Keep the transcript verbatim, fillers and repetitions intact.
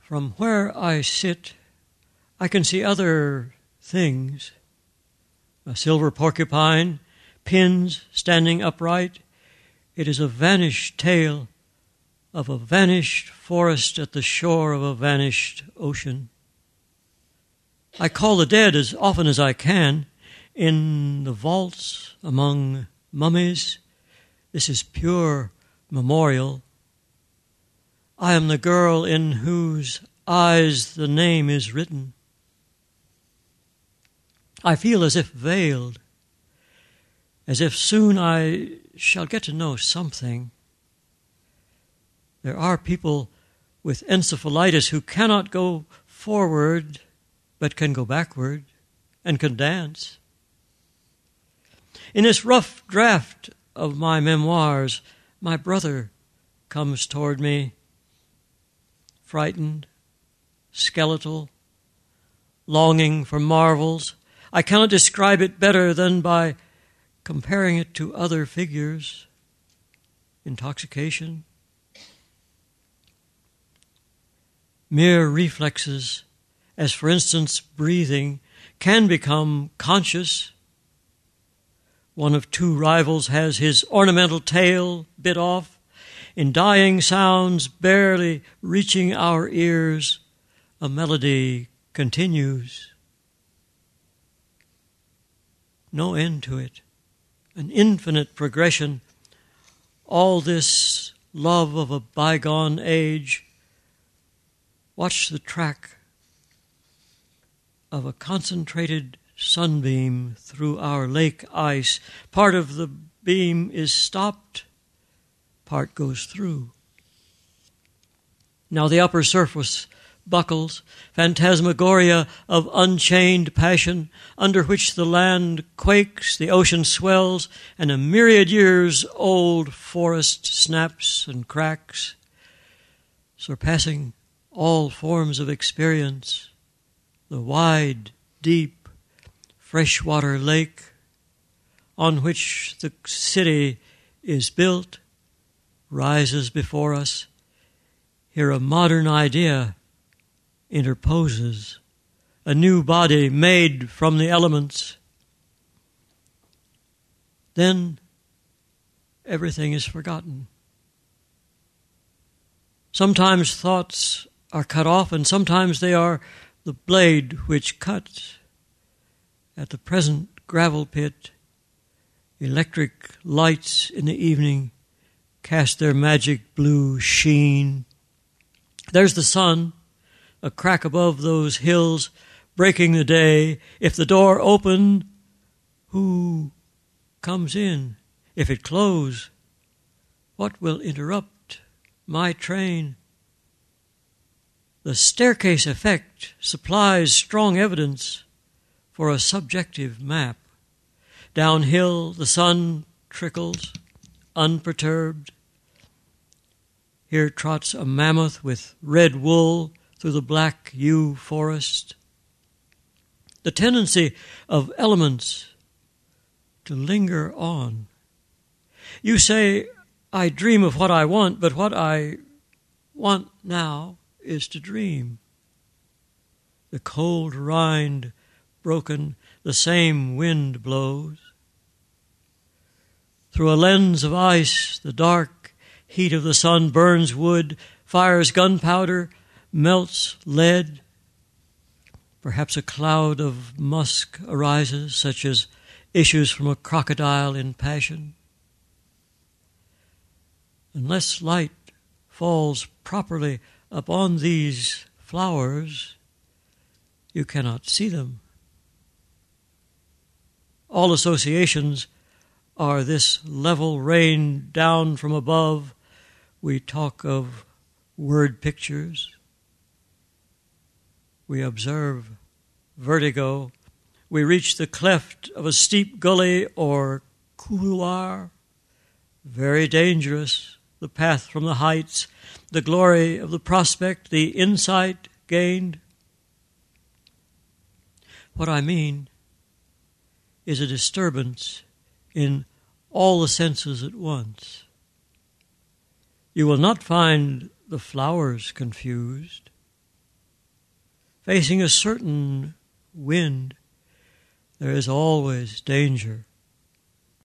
From where I sit, I can see other things. A silver porcupine, pins standing upright. It is a vanished tale of a vanished forest at the shore of a vanished ocean. I call the dead as often as I can. In the vaults among mummies, this is pure memorial. I am the girl in whose eyes the name is written. I feel as if veiled, as if soon I shall get to know something. There are people with encephalitis who cannot go forward but can go backward and can dance. In this rough draft of my memoirs, my brother comes toward me, frightened, skeletal, longing for marvels. I cannot describe it better than by comparing it to other figures. Intoxication, mere reflexes, as for instance breathing, can become conscious. One of two rivals has his ornamental tail bit off. In dying sounds barely reaching our ears, a melody continues. No end to it, an infinite progression. All this love of a bygone age. Watch the track of a concentrated sunbeam through our lake ice. Part of the beam is stopped, part goes through. Now the upper surface buckles, phantasmagoria of unchained passion, under which the land quakes, the ocean swells, and a myriad years old forest snaps and cracks, surpassing all forms of experience. The wide, deep, freshwater lake on which the city is built rises before us. Here a modern idea interposes, a new body made from the elements. Then everything is forgotten. Sometimes thoughts are cut off, and sometimes they are the blade which cuts. At the present gravel pit, electric lights in the evening cast their magic blue sheen. There's the sun, a crack above those hills, breaking the day. If the door open, who comes in? If it close, what will interrupt my train? The staircase effect supplies strong evidence for a subjective map. Downhill, the sun trickles, unperturbed. Here trots a mammoth with red wool through the black yew forest. The tendency of elements to linger on. You say, I dream of what I want, but what I want now is to dream. The cold rind broken, the same wind blows. Through a lens of ice, the dark heat of the sun burns wood, fires gunpowder, melts lead. Perhaps a cloud of musk arises, such as issues from a crocodile in passion. Unless light falls properly upon these flowers, you cannot see them. All associations are this level rain down from above. We talk of word pictures. We observe vertigo. We reach the cleft of a steep gully or couloir. Very dangerous, the path from the heights, the glory of the prospect, the insight gained. What I mean is a disturbance in all the senses at once. You will not find the flowers confused. facing a certain wind, there is always danger.